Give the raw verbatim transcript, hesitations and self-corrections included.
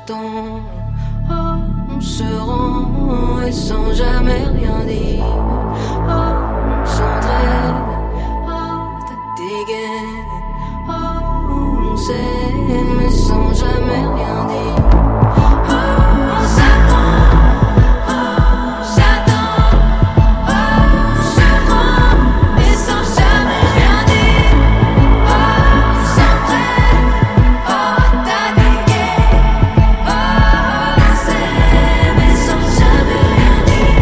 temps. Oh, on se rend et sans jamais rien dire. Oh, on s'entraide, oh, t'as dégaine. Oh, on s'aime mais sans jamais rien dire.